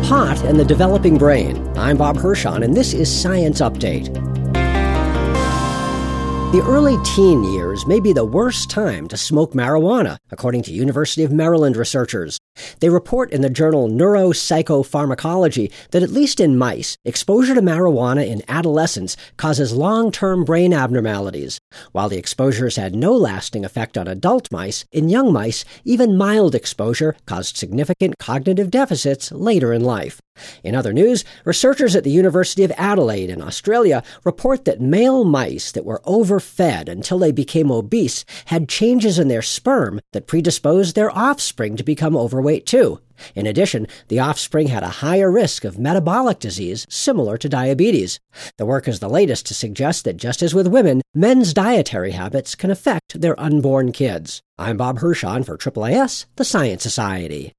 Pot and the Developing Brain. I'm Bob Hirschon, and this is Science Update. The early teen years may be the worst time to smoke marijuana, according to University of Maryland researchers. They report in the journal Neuropsychopharmacology that at least in mice, exposure to marijuana in adolescence causes long-term brain abnormalities. While the exposures had no lasting effect on adult mice, in young mice, even mild exposure caused significant cognitive deficits later in life. In other news, researchers at the University of Adelaide in Australia report that male mice that were overfed until they became obese had changes in their sperm that predisposed their offspring to become overweight too. In addition, the offspring had a higher risk of metabolic disease similar to diabetes. The work is the latest to suggest that just as with women, men's dietary habits can affect their unborn kids. I'm Bob Hirschon for AAAS, the Science Society.